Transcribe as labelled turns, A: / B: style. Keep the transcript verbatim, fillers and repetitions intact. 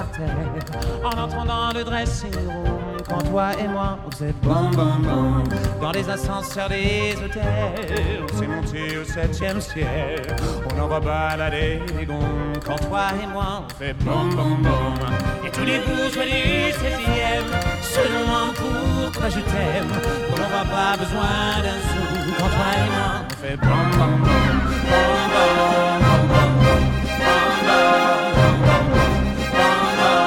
A: parterre, en entrant dans le dressing room. Quand toi et moi on faisait bom bom bom, dans les ascenseurs des hôtels, on s'est monté au septième ciel, on en baladé les gonds. Quand toi et moi on fait bom bom bom, et tous les bourgeois du seizième se demandent pourquoi je t'aime, on n'aura pas besoin d'un sou. Quand toi et moi on fait bom bom bom.